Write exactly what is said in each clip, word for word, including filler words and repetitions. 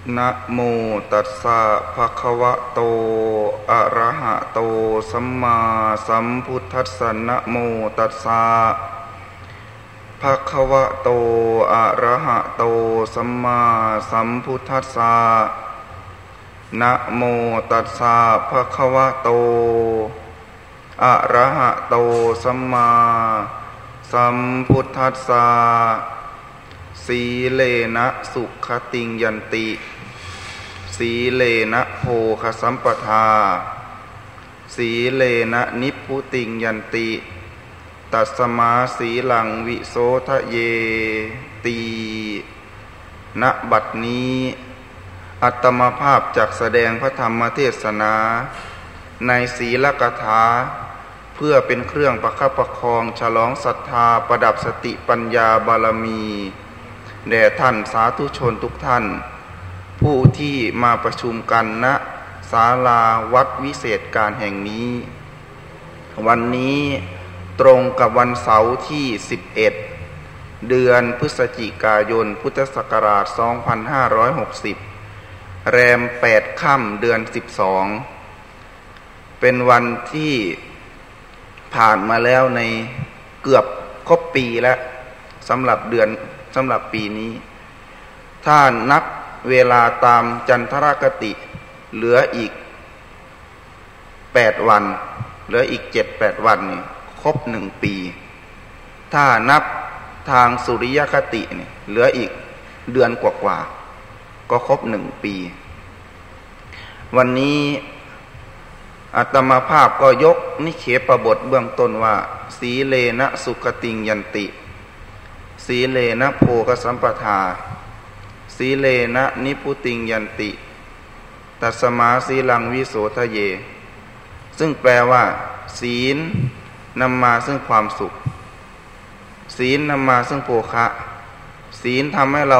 นะโมตัสสะภะคะวะโตอะระหะโตสัมมาสัมพุทธัสสะนะโมตัสสะภะคะวะโตอะระหะโตสัมมาสัมพุทธัสสะนะโมตัสสะภะคะวะโตอะระหะโตสัมมาสัมพุทธัสสะสีเลนะสุขติงยันติสีเลนะโภคสัมปทาสีเลนะนิพพุติงยันติตัสมาสีลังวิโสทะเยตีณบัดนี้อัตมภาพจักแสดงพระธรรมเทศนาในศีลกถาเพื่อเป็นเครื่องประคับประคองฉลองศรัทธาประดับสติปัญญาบารมีแด่ท่านสาธุชนทุกท่านผู้ที่มาประชุมกันณศาลาวัดวิเศษการแห่งนี้วันนี้ตรงกับวันเสาร์ที่สิบเอ็ดเดือนพฤศจิกายนพุทธศักราชสองพันห้าร้อยหกสิบแรมแปดค่ำเดือนสิบสองเป็นวันที่ผ่านมาแล้วในเกือบครบปีแล้วสำหรับเดือนสำหรับปีนี้ถ้านับเวลาตามจันทรคติเหลืออีกแปดวันเหลืออีกเจ็ดแปดวันนี่ครบหนึ่งปีถ้านับทางสุริยคตินี่เหลืออีกเดือนกว่าๆก็ครบหนึ่งปีวันนี้อาตมาภาพก็ยกนิเคปบทเบื้องต้นว่าสีเลนะสุขติงยันติสีเลนะโภคสัมปทาสีเลนะนิพุติงยันติตัสมาสีลังวิโสทะเยซึ่งแปลว่าศีลนำมาซึ่งความสุขศีลนำมาซึ่งโภคะศีลทำให้เรา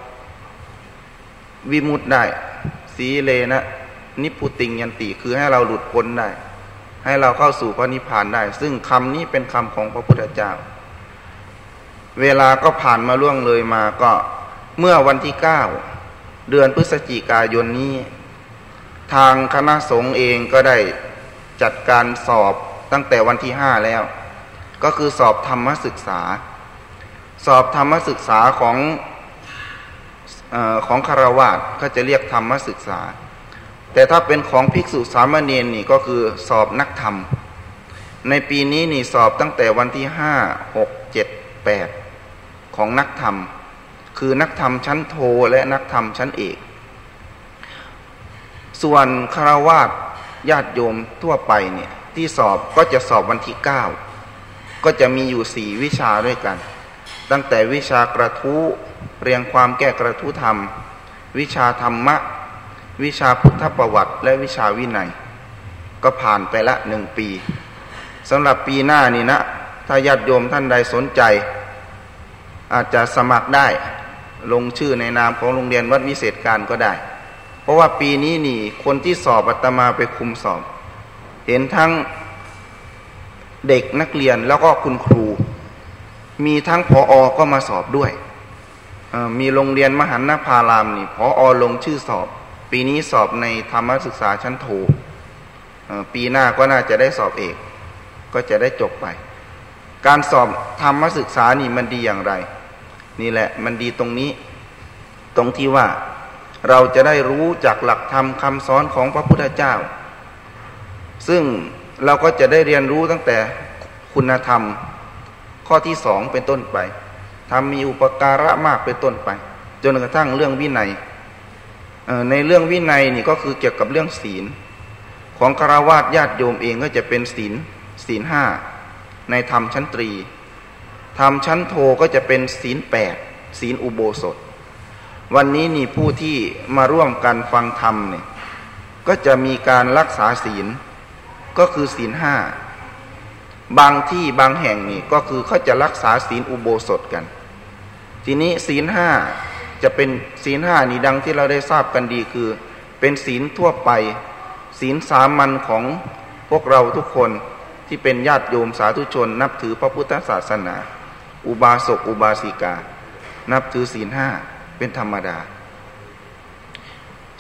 วิมุตติได้สีเลนะนิพุติงยันติคือให้เราหลุดพ้นได้ให้เราเข้าสู่พระนิพพานได้ซึ่งคำนี้เป็นคำของพระพุทธเจ้าเวลาก็ผ่านมาล่วงเลยมาก็เมื่อวันที่เก้าเดือนพฤศจิกายนนี้ทางคณะสงฆ์เองก็ได้จัดการสอบตั้งแต่วันที่ห้าแล้วก็คือสอบธรรมศึกษาสอบธรรมศึกษาของเอ่อของฆราวาสก็จะเรียกธรรมศึกษาแต่ถ้าเป็นของภิกษุสามเณรนี่ก็คือสอบนักธรรมในปีนี้นี่สอบตั้งแต่วันที่ห้า หก เจ็ด แปดของนักธรรมคือนักธรรมชั้นโทและนักธรรมชั้นเอกส่วนฆราวาสญาติโยมทั่วไปเนี่ยที่สอบก็จะสอบวันที่เก้าก็จะมีอยู่สี่วิชาด้วยกันตั้งแต่วิชากระทู้เรียงความแก้กระทู้ธรรมวิชาธรรมะวิชาพุทธประวัติและวิชาวินัยก็ผ่านไปละหนึ่งปีสำหรับปีหน้านี่นะถ้าญาติโยมท่านใดสนใจอาจจะสมัครได้ลงชื่อในนามของโรงเรียนวัดวิเศษการก็ได้เพราะว่าปีนี้นี่คนที่สอบอาตมาไปคุมสอบเห็นทั้งเด็กนักเรียนแล้วก็คุณครูมีทั้งผอ.ก็มาสอบด้วยมีโรงเรียนมหันนภารามนี่ผอ.ลงชื่อสอบปีนี้สอบในธรรมศึกษาชั้นโทปีหน้าก็น่าจะได้สอบเอกก็จะได้จบไปการสอบธรรมศึกษานี่มันดีอย่างไรนี่แหละมันดีตรงนี้ตรงที่ว่าเราจะได้รู้จากหลักธรรมคำสอนของพระพุทธเจ้าซึ่งเราก็จะได้เรียนรู้ตั้งแต่คุณธรรมข้อที่สองเป็นต้นไปทำมีอุปการะมากเป็นต้นไปจนกระทั่งเรื่องวินัยในเรื่องวินัยนี่ก็คือเกี่ยวกับเรื่องศีลของฆราวาสญาติโยมเองก็จะเป็นศีลศีลห้าในธรรมชั้นตรีธรรมชั้นโทก็จะเป็นศีลแปดศีลอุโบสถวันนี้นี่ผู้ที่มาร่วมกันฟังธรรมเนี่ยก็จะมีการรักษาศีลก็คือศีลห้าบางที่บางแห่งนี่ก็คือเขาจะรักษาศีลอุโบสถกันทีนี้ศีลห้าจะเป็นศีลห้านี่ดังที่เราได้ทราบกันดีคือเป็นศีลทั่วไปศีลสามัญของพวกเราทุกคนที่เป็นญาติโยมสาธุชนนับถือพระพุทธศาสนาอุบาสกอุบาสิกานับถือศีลห้าเป็นธรรมดา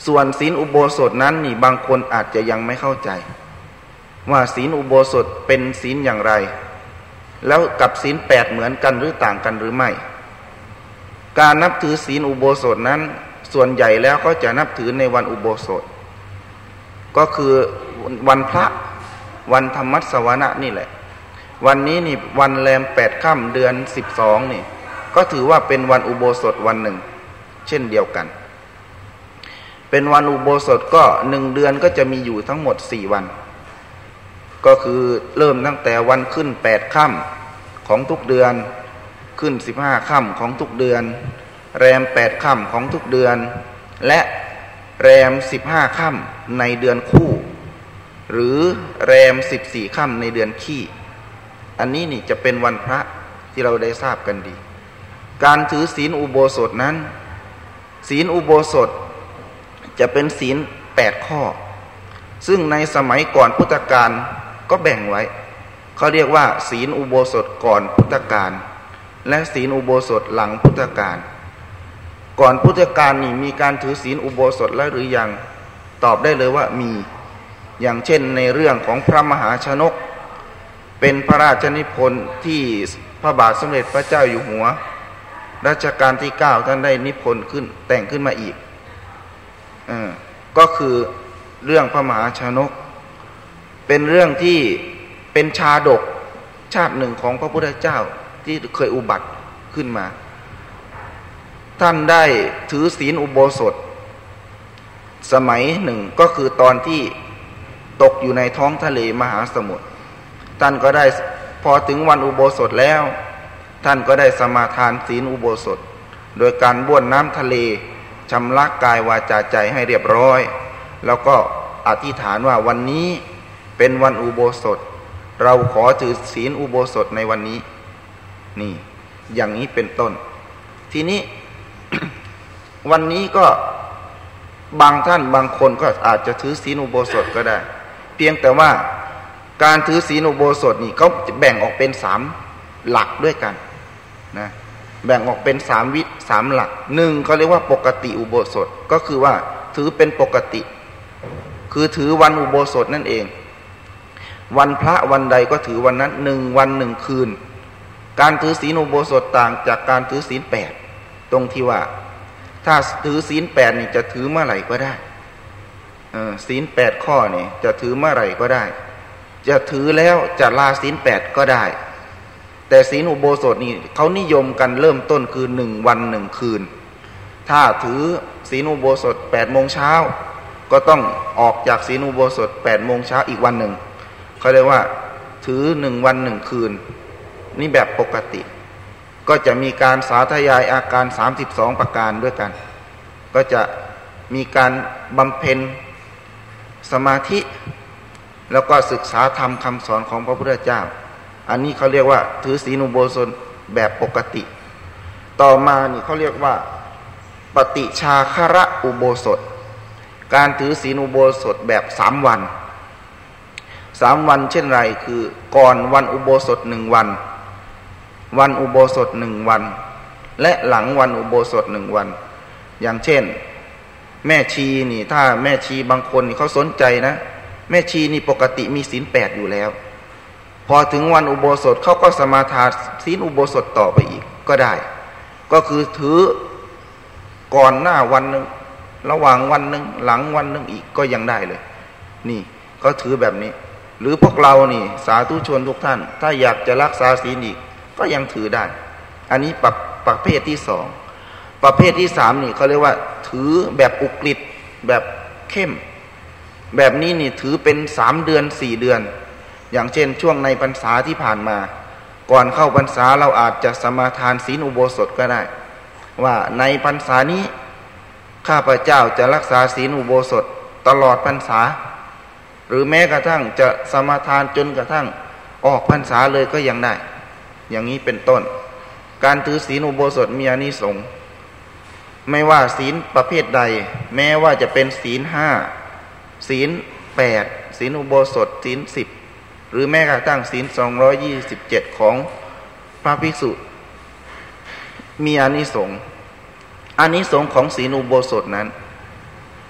ส่วนศีลอุโบสถนั้นนี่บางคนอาจจะยังไม่เข้าใจว่าศีลอุโบสถเป็นศีลอย่างไรแล้วกับศีลแปดเหมือนกันหรือต่างกันหรือไม่การนับถือศีลอุโบสถนั้นส่วนใหญ่แล้วก็จะนับถือในวันอุโบสถก็คือวันพระวันธรรมัสวนะนี่แหละวันนี้นี่วันแรมแปดค่ำเดือนสิบสองนี่ก็ถือว่าเป็นวันอุโบสถวันหนึ่งเช่นเดียวกันเป็นวันอุโบสถก็หนึ่งเดือนก็จะมีอยู่ทั้งหมดสี่วันก็คือเริ่มตั้งแต่วันขึ้นแปดค่ำของทุกเดือนขึ้นสิบห้าค่ำของทุกเดือนแรมแปดค่ำของทุกเดือนและแรมสิบห้าค่ำในเดือนคู่หรือแรมสิบสี่ค่ำในเดือนขี้อันนี้นี่จะเป็นวันพระที่เราได้ทราบกันดีการถือศีลอุโบสถนั้นศีลอุโบสถจะเป็นศีลแปดข้อซึ่งในสมัยก่อนพุทธกาลก็แบ่งไว้เขาเรียกว่าศีลอุโบสถก่อนพุทธกาลและศีลอุโบสถหลังพุทธกาลก่อนพุทธกาลนี่มีการถือศีลอุโบสถแล้วหรือยังตอบได้เลยว่ามีอย่างเช่นในเรื่องของพระมหาชนกเป็นพระราชนิพนธ์ที่พระบาทสมเด็จพระเจ้าอยู่หัวรัชกาลที่เก้าท่านได้นิพนธ์ขึ้นแต่งขึ้นมาอีกเออก็คือเรื่องพระมหาชนกเป็นเรื่องที่เป็นชาดกชาติหนึ่งของพระพุทธเจ้าที่เคยอุบัติขึ้นมาท่านได้ถือศีลอุโบสถสมัยหนึ่งก็คือตอนที่ตกอยู่ในท้องทะเลมหาสมุทรท่านก็ได้พอถึงวันอุโบสถแล้วท่านก็ได้สมาทานศีลอุโบสถโดยการบ้วนน้ำทะเลชำระกายวาจาใจให้เรียบร้อยแล้วก็อธิษฐานว่าวันนี้เป็นวันอุโบสถเราขอถือศีลอุโบสถในวันนี้นี่อย่างนี้เป็นต้นทีนี้ วันนี้ก็บางท่านบางคนก็อาจจะถือศีลอุโบสถก็ได้เพียงแต่ว่าการถือศีลอุโบสถนี่เขาแบ่งออกเป็นสามหลักด้วยกันนะแบ่งออกเป็นสามวิสามหลักหนึ่งเขาเรียกว่าปกติอุโบสถก็คือว่าถือเป็นปกติคือถือวันอุโบสถนั่นเองวันพระวันใดก็ถือวันนั้นหนึ่งวันหนึ่งคืนการถือศีลอุโบสถต่างจากการถือศีลแปดตรงที่ว่าถ้าถือศีลแปดนี่จะถือเมื่อไหร่ก็ได้เออศีลแปดข้อนี่จะถือเมื่อไหร่ก็ได้จะถือแล้วจะลาศีลแปดก็ได้แต่ศีลอุโบสถนี่เขานิยมกันเริ่มต้นคือหนึ่งวันหนึ่งคืนถ้าถือศีลอุโบสถแปดโมงเช้าก็ต้องออกจากศีลอุโบสถแปดโมงเช้าอีกวันหนึ่งเขาเรียกว่าถือหนึ่งวันหนึ่งคืนนี่แบบปกติก็จะมีการสาธยายอาการสามสิบสองประการด้วยกันก็จะมีการบำเพ็ญสมาธิแล้วก็ศึกษาธรรมคำสอนของพระพุทธเจ้าอันนี้เขาเรียกว่าถือศีลอุโบสถแบบปกติต่อมานี่เขาเรียกว่าปฏิชาคระอุโบสถการถือศีลอุโบสถแบบสามวันสามวันเช่นไรคือก่อนวันอุโบสถหนึ่งวันวันอุโบสถหนึ่งวันและหลังวันอุโบสถหนึ่งวันอย่างเช่นแม่ชีนี่ถ้าแม่ชีบางคนนี่เขาสนใจนะแม่ชีนี่ปกติมีศีลแปดอยู่แล้วพอถึงวันอุโบสถเขาก็สมาทานศีลอุโบสถต่อไปอีกก็ได้ก็คือถือก่อนหน้าวันนึงระหว่างวันนึงหลังวันนึงอีกก็ยังได้เลยนี่ก็ถือแบบนี้หรือพวกเรานี่สาธุชนทุกท่านถ้าอยากจะรักษาศีลอีกก็ยังถือได้อันนี้ประประเภทที่สองประเภทที่สามนี่เขาเรียกว่าถือแบบอุกฤษแบบเข้มแบบนี้นี่ถือเป็นสามเดือนสี่เดือนอย่างเช่นช่วงในพรรษาที่ผ่านมาก่อนเข้าพรรษาเราอาจจะสมาทานศีลอุโบสถก็ได้ว่าในพรรษานี้ข้าพเจ้าจะรักษาศีลอุโบสถตลอดพรรษาหรือแม้กระทั่งจะสมาทานจนกระทั่งออกพรรษาเลยก็ยังได้อย่างนี้เป็นต้นการถือศีลอุโบสถมีอานิสงส์ไม่ว่าศีลประเภทใดแม้ว่าจะเป็นศีลห้าศีลแปดศีลอุโบสถศีลสิบหรือแม้กระทั่งศีลสองร้อยยี่สิบเจ็ดของพระภิกษุมีอานิสงส์อานิสงส์ของศีลอุโบสถนั้น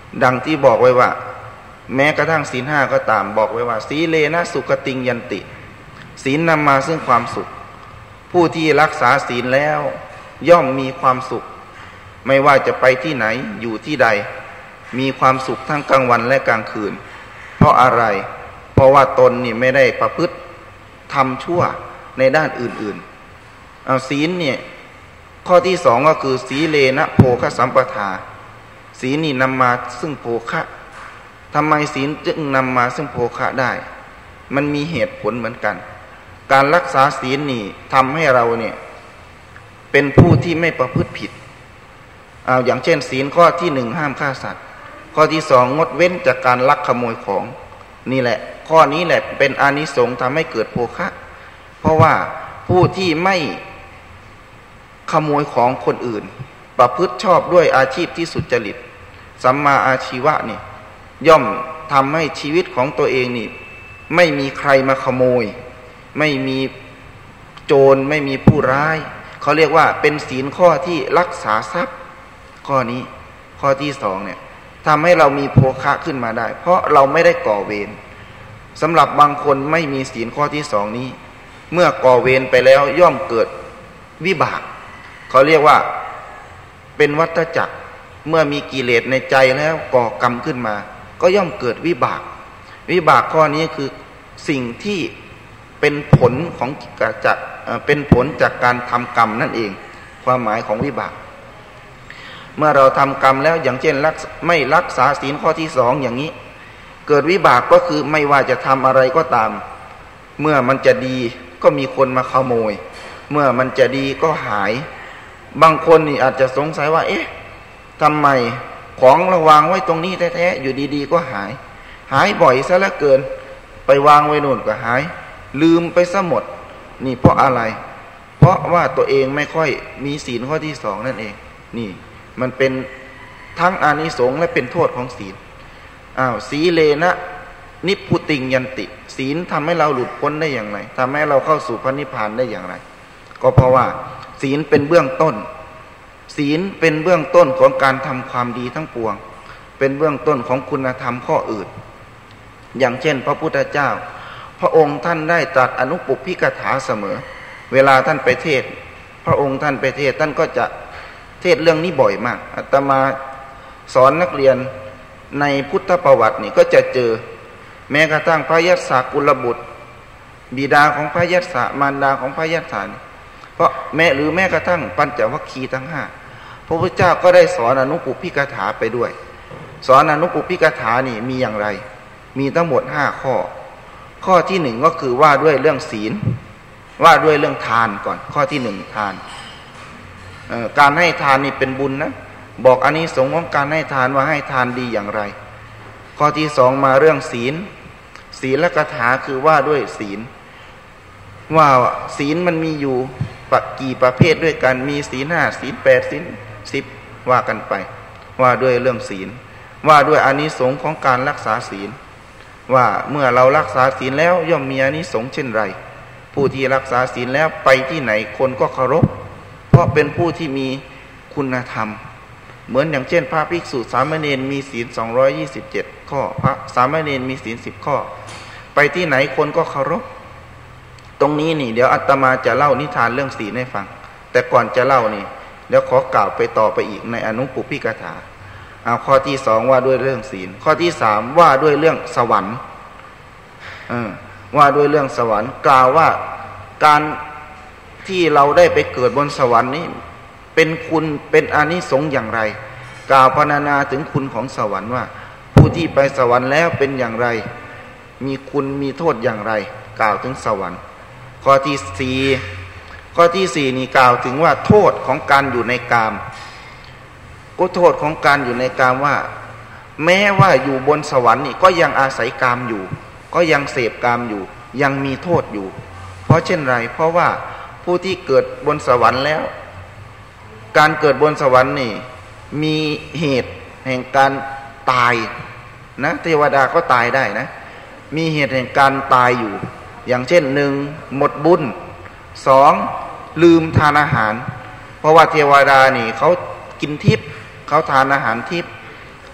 ดังที่บอกไว้ว่าแม้กระทั่งศีลห้าก็ตามบอกไว้ว่าสีเลนะสุขติงยันติศีลนำมาซึ่งความสุขผู้ที่รักษาศีลแล้วย่อมมีความสุขไม่ว่าจะไปที่ไหนอยู่ที่ใดมีความสุขทั้งกลางวันและกลางคืนเพราะอะไรเพราะว่าตนนี่ไม่ได้ประพฤติทำชั่วในด้านอื่นๆเอาศีลเนี่ยข้อที่สองก็คือสีเลนะโภคสัมปทาศีลนี่นำมาซึ่งโภคะทำไมศีลจึงนำมาซึ่งโภคะได้มันมีเหตุผลเหมือนกันการรักษาศีลนี่ทำให้เราเนี่ยเป็นผู้ที่ไม่ประพฤติผิดเอาอย่างเช่นศีลข้อที่หนึ่งห้ามฆ่าสัตว์ข้อที่สองงดเว้นจากการลักขโมยของนี่แหละข้อนี้แหละเป็นอานิสงส์ทำให้เกิดโภคะเพราะว่าผู้ที่ไม่ขโมยของคนอื่นประพฤติชอบด้วยอาชีพที่สุจริตสัมมาอาชีวะนี่ย่อมทำให้ชีวิตของตัวเองนี่ไม่มีใครมาขโมยไม่มีโจรไม่มีผู้ร้ายเขาเรียกว่าเป็นศีลข้อที่รักษาทรัพย์ข้อนี้ข้อที่สองเนี่ยทำให้เรามีโภคะขึ้นมาได้เพราะเราไม่ได้ก่อเวรสำหรับบางคนไม่มีศีลข้อที่สองนี้เมื่อก่อเวรไปแล้วย่อมเกิดวิบากเขาเรียกว่าเป็นวัฏจักรเมื่อมีกิเลสในใจแล้วก่อกรรมขึ้นมาก็ย่อมเกิดวิบากวิบากข้อนี้คือสิ่งที่เป็นผลของจากเป็นผลจากการทำกรรมนั่นเองความหมายของวิบากเมื่อเราทำกรรมแล้วอย่างเช่นรักไม่รักษาศีลข้อที่สองอย่างนี้เกิดวิบากก็คือไม่ว่าจะทำอะไรก็ตามเมื่อมันจะดีก็มีคนมาขโมยเมื่อมันจะดีก็หายบางคนนี่อาจจะสงสัยว่าเอ๊ะทำไมของเราวางไว้ตรงนี้แท้ๆอยู่ดีๆก็หายหายบ่อยซะเหลือเกินไปวางไว้โน่นก็หายลืมไปซะหมดนี่เพราะอะไรเพราะว่าตัวเองไม่ค่อยมีศีลข้อที่สองนั่นเองนี่มันเป็นทั้งอานิสงส์และเป็นโทษของศีลอ้าวสีเลนะนิพพุติงยันติศีลทำให้เราหลุดพ้นได้อย่างไรทำให้เราเข้าสู่พระนิพพานได้อย่างไรก็เพราะว่าศีลเป็นเบื้องต้นศีลเป็นเบื้องต้นของการทำความดีทั้งปวงเป็นเบื้องต้นของคุณธรรมข้ออื่นอย่างเช่นพระพุทธเจ้าพระองค์ท่านได้ตรัสอนุปุพพิกถาเสมอเวลาท่านไปเทศน์พระองค์ท่านไปเทศน์ท่านก็จะเทศน์เรื่องนี้บ่อยมากอาตมาสอนนักเรียนในพุทธประวัตินี่ก็จะเจอแม้กระทั่งพระยัสสะกุลบุตรบิดาของพระยัสสะมารดาของพระยัสสะเพราะแม้หรือแม้กระทั่งปัญจวัคคีย์ทั้งห้าพระพุทธเจ้าก็ได้สอนอนุปุพพิกถาไปด้วยสอนอนุปุพพิกถานี่มีอย่างไรมีทั้งหมดห้าข้อข้อที่หนึ่งก็คือว่าด้วยเรื่องศีลว่าด้วยเรื่องทานก่อนข้อที่หนึ่งทานเอ่อการให้ทานนี่เป็นบุญนะบอกอานิสงส์ของการให้ทานว่าให้ทานดีอย่างไรข้อที่สองมาเรื่องศีลศีลกถาคือว่าด้วยศีลว่าศีลมันมีอยู่กี่ประเภทด้วยกันมีศีลห้าศีลแปดศีลสิบว่ากันไปว่าด้วยเรื่องศีลว่าด้วยอานิสงส์ของการรักษาศีลว่าเมื่อเรารักษาศีลแล้วย่อมมีอานิสงส์เช่นไรผู้ที่รักษาศีลแล้วไปที่ไหนคนก็เคารพเพราะเป็นผู้ที่มีคุณธรรมเหมือนอย่างเช่นพระภิกษุสามเณรมีศีลสองร้อยยี่สิบเจ็ดข้อพระสามเณรมีศีลสิบข้อไปที่ไหนคนก็เคารพตรงนี้นี่เดี๋ยวอาตมาจะเล่านิทานเรื่องศีลให้ฟังแต่ก่อนจะเล่านี่เดี๋ยวขอกล่าวไปต่อไปอีกในอนุปุพพิกถาเอาข้อที่สองว่าด้วยเรื่องศีลข้อที่สามว่าด้วยเรื่องสวรรค์เออว่าด้วยเรื่องสวรรค์กล่าวว่าการที่เราได้ไปเกิดบนสวรรค์นี้เป็นคุณเป็นอานิสงส์อย่างไรกล่าวพรรณนาถึงคุณของสวรรค์ว่าผู้ที่ไปสวรรค์แล้วเป็นอย่างไรมีคุณมีโทษอย่างไรกล่าวถึงสวรรค์ข้อที่สี่ข้อที่สี่นี่กล่าวถึงว่าโทษของการอยู่ในกามก็โทษของการอยู่ในกามว่าแม้ว่าอยู่บนสวรรค์นี่ก็ยังอาศัยกามอยู่ก็ยังเสพกามอยู่ยังมีโทษอยู่เพราะเช่นไรเพราะว่าผู้ที่เกิดบนสวรรค์แล้วการเกิดบนสวรรค์นี่มีเหตุแห่งการตายนะเทวดาก็ตายได้นะมีเหตุแห่งการตายอยู่อย่างเช่นหนึ่งหมดบุญสองลืมทานอาหารเพราะว่าเทวดานี่เขากินทิพย์เขาทานอาหารทิพย์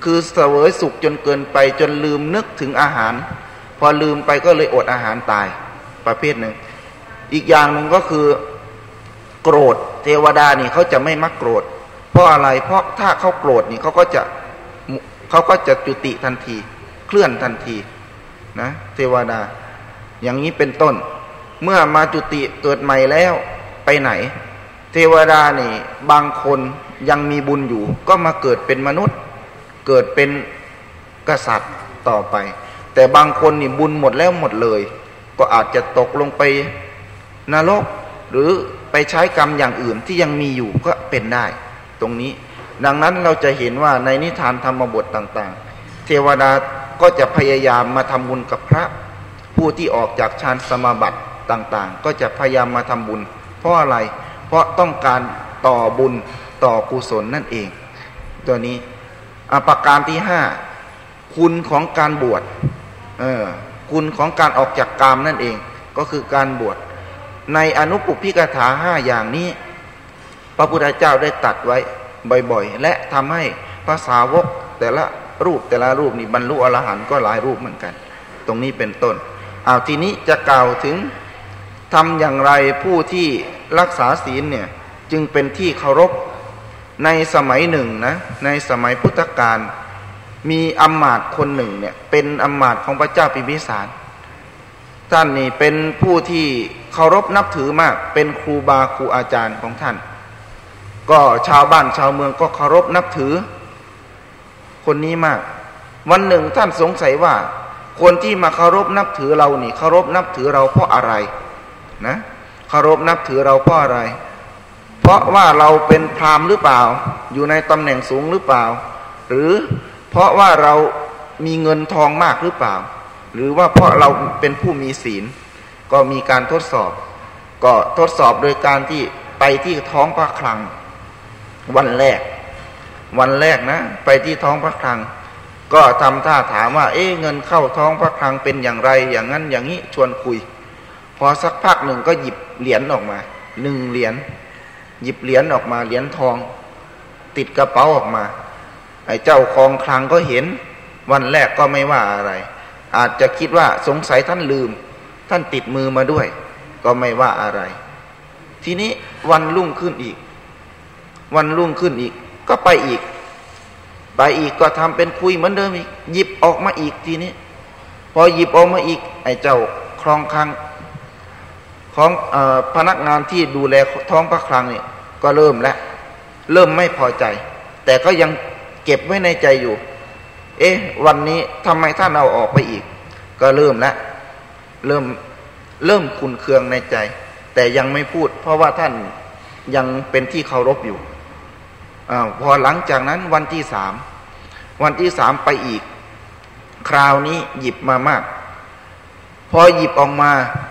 คือเสวยสุขจนเกินไปจนลืมนึกถึงอาหารพอลืมไปก็เลยอดอาหารตายประเภทหนึ่งอีกอย่างหนึ่งก็คือโกรธเทวดานี่เขาจะไม่มักโกรธเพราะอะไรเพราะถ้าเขาโกรธนี่เขาก็จะเขาก็จะจุติทันทีเคลื่อนทันทีนะเทวดาอย่างนี้เป็นต้นเมื่อมาจุติเกิดใหม่แล้วไปไหนเทวดานี่บางคนยังมีบุญอยู่ก็มาเกิดเป็นมนุษย์เกิดเป็นกษัตริย์ต่อไปแต่บางคนนี่บุญหมดแล้วหมดเลยก็อาจจะตกลงไปนรกหรือไปใช้กรรมอย่างอื่นที่ยังมีอยู่ก็เป็นได้ตรงนี้ดังนั้นเราจะเห็นว่าในนิทานธรรมบทต่างๆเทวดาก็จะพยายามมาทำบุญกับพระผู้ที่ออกจากฌานสมาบัติต่างๆก็จะพยายามมาทำบุญเพราะอะไรเพราะต้องการต่อบุญต่อกุศลนั่นเองตัวนี้ประการที่ห้าคุณของการบวชเออคุณของการออกจากกามนั่นเองก็คือการบวชในอนุปุพพิกถาห้าอย่างนี้พระพุทธเจ้าได้ตรัสไว้บ่อยๆและทำให้พระสาวกแต่ละรูปแต่ละรูปนี่บรรลุอรหันต์ก็หลายรูปเหมือนกันตรงนี้เป็นต้นเอาทีนี้จะกล่าวถึงทำอย่างไรผู้ที่รักษาศีลเนี่ยจึงเป็นที่เคารพในสมัยหนึ่งนะในสมัยพุทธกาลมีอำมาตย์คนหนึ่งเนี่ยเป็นอำมาตย์ของพระเจ้าพิมพิสารท่านนี่เป็นผู้ที่เคารพนับถือมากเป็นครูบาครูอาจารย์ของท่านก็ชาวบ้านชาวเมืองก็เคารพนับถือคนนี้มากวันหนึ่งท่านสงสัยว่าคนที่มาเคารพนับถือเรานี่เคารพนับถือเราเพราะอะไรนะเคารพนับถือเราเพราะอะไรเพราะว่าเราเป็นพราหมณ์หรือเปล่าอยู่ในตำแหน่งสูงหรือเปล่าหรือเพราะว่าเรามีเงินทองมากหรือเปล่าหรือว่าเพราะเราเป็นผู้มีศีลก็มีการทดสอบก็ทดสอบโดยการที่ไปที่ท้องพระคลังวันแรกวันแรกนะไปที่ท้องพระคลังก็ทำท่าถามว่าเอ๊ะเงินเข้าท้องพระคลังเป็นอย่างไรอย่างนั้นอย่างนี้ชวนคุยพอสักพักหนึ่งก็หยิบเหรียญออกมาหนึ่งเหรียญหยิบเหรียญออกมาเหรียญทองติดกระเป๋าออกมาไอ้เจ้าของคลังก็เห็นวันแรกก็ไม่ว่าอะไรอาจจะคิดว่าสงสัยท่านลืมท่านติดมือมาด้วยก็ไม่ว่าอะไรทีนี้วันรุ่งขึ้นอีกวันรุ่งขึ้นอีกก็ไปอีกไปอีกก็ทำเป็นคุยเหมือนเดิมอีกหยิบออกมาอีกทีนี้พอหยิบออกมาอีกไอ้เจ้าครองคลังของเอ่อพนักงานที่ดูแลท้องพระคลังนี่ก็เริ่มแล้วเริ่มไม่พอใจแต่ก็ยังเก็บไว้ในใจอยู่เอ๊ะวันนี้ทำไมท่านเอาออกไปอีกก็เริ่มแล้วเริ่มเริ่มขุ่นเคืองในใจแต่ยังไม่พูดเพราะว่าท่านยังเป็นที่เคารพอยู่อ่าพอหลังจากนั้นวันที่สามวันที่สามไปอีกคราวนี้หยิบมามากพอหยิบออกมา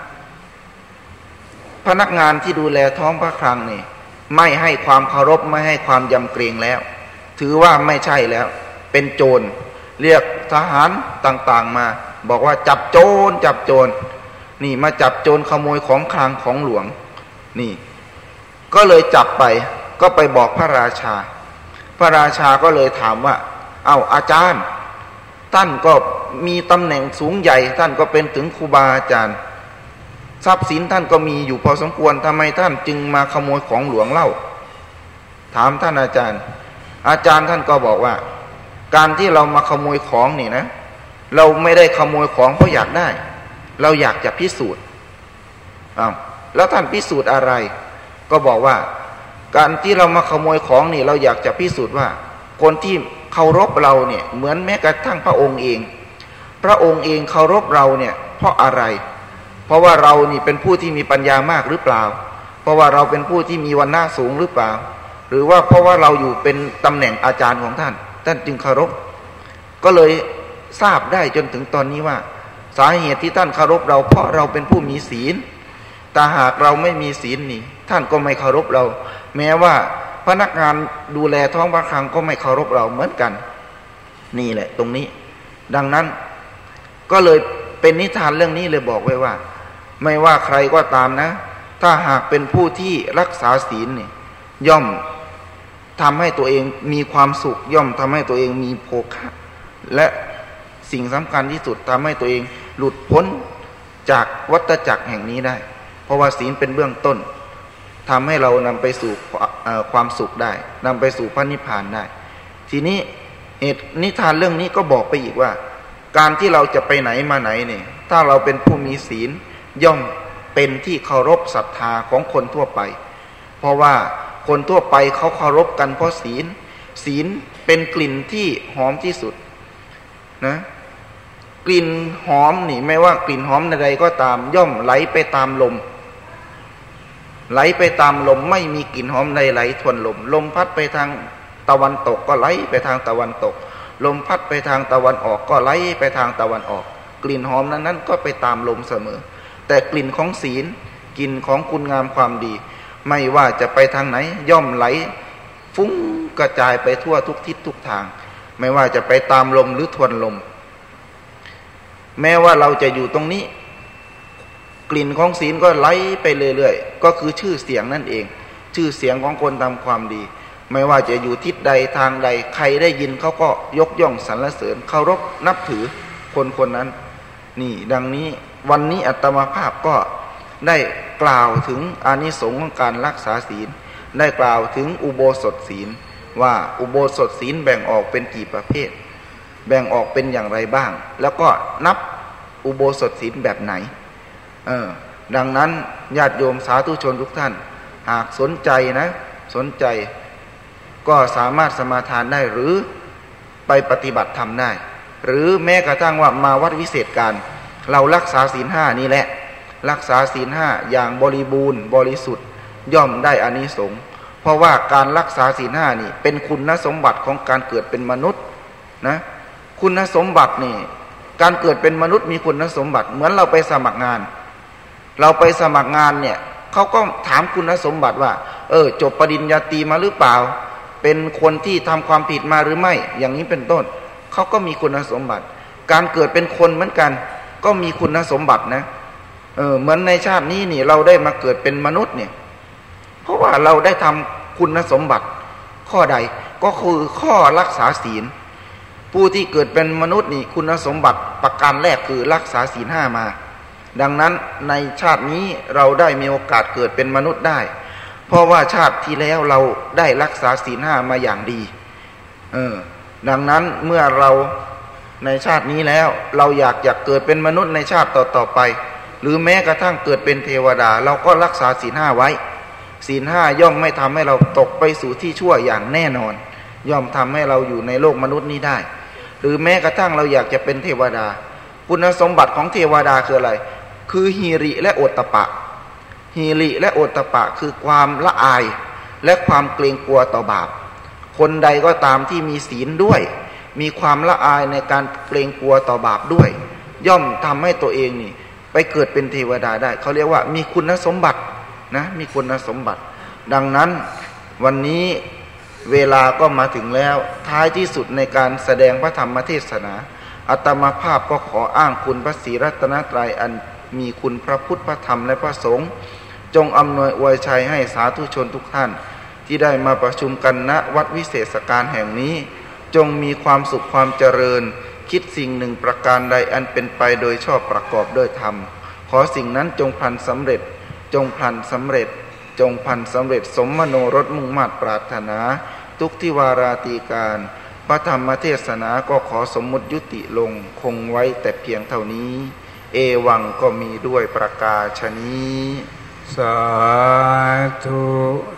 พนักงานที่ดูแลท้องพระคลังนี่ไม่ให้ความเคารพไม่ให้ความยำเกรงแล้วถือว่าไม่ใช่แล้วเป็นโจรเรียกทหารต่างๆมาบอกว่าจับโจรจับโจรนี่มาจับโจรขโมยของคลังของหลวงนี่ก็เลยจับไปก็ไปบอกพระราชาพระราชาก็เลยถามว่าเอ้าอาจารย์ท่านก็มีตำแหน่งสูงใหญ่ท่านก็เป็นถึงครูบาอาจารย์ทรัพย์สินท่านก็มีอยู่พอสมควรทำไมท่านจึงมาขโมยของหลวงเล่าถามท่านอาจารย์อาจารย์ท่านก็บอกว่าการที่เรามาขโมยของนี่นะเราไม่ได้ขโมยของเพราะอยากได้เราอยากจะพิสูจน์อ้าวแล้วท่านพิสูจน์อะไรก็บอกว่าการที่เรามาขโมยของนี่เราอยากจะพิสูจน์ว่าคนที่เคารพเราเนี่ยเหมือนแม้กระทั่งพระองค์เองพระองค์เองเคารพเราเนี่ยเพราะอะไรเพราะว่าเรานี่เป็นผู้ที่มีปัญญามากหรือเปล่าเพราะว่าเราเป็นผู้ที่มีวรรณะสูงหรือเปล่าหรือว่าเพราะว่าเราอยู่เป็นตำแหน่งอาจารย์ของท่านท่านจึงเคารพก็เลยทราบได้จนถึงตอนนี้ว่าสาเหตุที่ท่านเคารพเราเพราะเราเป็นผู้มีศีลแต่หากเราไม่มีศีลนี่ท่านก็ไม่เคารพเราแม้ว่าพนักงานดูแลท้องพระคลังก็ไม่เคารพเราเหมือนกันนี่แหละตรงนี้ดังนั้นก็เลยเป็นนิทานเรื่องนี้เลยบอกไว้ว่าไม่ว่าใครก็ตามนะถ้าหากเป็นผู้ที่รักษาศีลนี่ย่อมทำให้ตัวเองมีความสุขย่อมทำให้ตัวเองมีโภคะและสิ่งสำคัญที่สุดทำให้ตัวเองหลุดพ้นจากวัฏจักรแห่งนี้ได้เพราะว่าศีลเป็นเบื้องต้นทำให้เรานำไปสู่ความสุขได้นำไปสู่พระนิพพานได้ทีนี้เหตุนิทานเรื่องนี้ก็บอกไปอีกว่าการที่เราจะไปไหนมาไหนเนี่ยถ้าเราเป็นผู้มีศีลย่อมเป็นที่เคารพศรัทธาของคนทั่วไปเพราะว่าคนทั่วไปเขาเคารพกันเพราะศีลศีลเป็นกลิ่นที่หอมที่สุดนะกลิ่นหอมนี่ไม่ว่ากลิ่นหอมใดก็ตามย่อมไหลไปตามลมไหลไปตามลมไม่มีกลิ่นหอมใดไหลทวนลมลมพัดไปทางตะวันตกก็ไหลไปทางตะวันตกลมพัดไปทางตะวันออกก็ไหลไปทางตะวันออกกลิ่นหอมนั้นนั้นก็ไปตามลมเสมอแต่กลิ่นของศีลกลิ่นของคุณงามความดีไม่ว่าจะไปทางไหนย่อมไหลฟุ้งกระจายไปทั่วทุกทิศทุกทางไม่ว่าจะไปตามลมหรือทวนลมแม้ว่าเราจะอยู่ตรงนี้กลิ่นของศีลก็ไหลไปเรื่อยๆก็คือชื่อเสียงนั่นเองชื่อเสียงของคนทำความดีไม่ว่าจะอยู่ทิศใดทางใดใครได้ยินเขาก็ยกย่องสรรเสริญเคารพนับถือคนคนนั้นนี่ดังนี้วันนี้อาตมาภาพก็ได้กล่าวถึงอานิสงส์ของการรักษาศีลได้กล่าวถึงอุโบสถศีลว่าอุโบสถศีลแบ่งออกเป็นกี่ประเภทแบ่งออกเป็นอย่างไรบ้างแล้วก็นับอุโบสถศีลแบบไหนเออดังนั้นญาติโยมสาธุชนทุกท่านหากสนใจนะสนใจก็สามารถสมาทานได้หรือไปปฏิบัติธรรมได้หรือแม้กระทั่งว่ามาวัดวิเศษการเรารักษาศีลห้านี่แหละรักษาศีลห้าอย่างบริบูรณ์บริสุทธิ์ย่อมได้อานิสงส์เพราะว่าการรักษาศีลห้านี่เป็นคุณสมบัติของการเกิดเป็นมนุษย์นะคุณสมบัตินี่การเกิดเป็นมนุษย์มีคุณสมบัติเหมือนเราไปสมัครงานเราไปสมัครงานเนี่ยเขาก็ถามคุณสมบัติว่าเออจบปริญญาตรีมาหรือเปล่าเป็นคนที่ทำความผิดมาหรือไม่อย่างนี้เป็นต้นเขาก็มีคุณสมบัติการเกิดเป็นคนเหมือนกันก็มีคุณสมบัตินะเออเหมือนในชาตินี้นี่เราได้มาเกิดเป็นมนุษย์เนี่ยเพราะว่าเราได้ทำคุณสมบัติข้อใดก็คือข้อรักษาศีลผู้ที่เกิดเป็นมนุษย์นี่คุณสมบัติประการแรกคือรักษาศีลห้ามาดังนั้นในชาตินี้เราได้มีโอกาสเกิดเป็นมนุษย์ได้เพราะว่าชาติที่แล้วเราได้รักษาศีลห้ามาอย่างดีเออดังนั้นเมื่อเราในชาตินี้แล้วเราอยากอยากเกิดเป็นมนุษย์ในชาติต่อๆไปหรือแม้กระทั่งเกิดเป็นเทวดาเราก็รักษาศีลห้าไว้ศีลห้าย่อมไม่ทำให้เราตกไปสู่ที่ชั่วอย่างแน่นอนย่อมทำให้เราอยู่ในโลกมนุษย์นี้ได้หรือแม้กระทั่งเราอยากจะเป็นเทวดาคุณสมบัติของเทวดาคืออะไรคือหิริและโอตตัปปะหิริและโอตตัปปะคือความละอายและความเกรงกลัวต่อบาปคนใดก็ตามที่มีศีลด้วยมีความละอายในการเกรงกลัวต่อบาปด้วยย่อมทำให้ตัวเองนี่ไปเกิดเป็นเทวดาได้เขาเรียกว่ามีคุณสมบัตินะมีคุณสมบัติดังนั้นวันนี้เวลาก็มาถึงแล้วท้ายที่สุดในการแสดงพระธรรมเทศนาอาตมาภาพก็ขออ้างคุณพระศรีรัตนตรัยอันมีคุณพระพุทธพระธรรมและพระสงฆ์จงอำนวยอวยชัยให้สาธุชนทุกท่านที่ได้มาประชุมกันณวัดวิเศษการแห่งนี้จงมีความสุขความเจริญคิดสิ่งหนึ่งประการใดอันเป็นไปโดยชอบประกอบด้วยธรรมขอสิ่งนั้นจงพลันสำเร็จจงพลันสำเร็จจงพลันสำเร็จสมมโนรสมุ่งมา่ปรารถนาทุกที่วาราตีการพระธรรมเทศนาก็ขอสมมุติยุติลงคงไว้แต่เพียงเท่านี้เอวังก็มีด้วยประกาศนี้สาธุ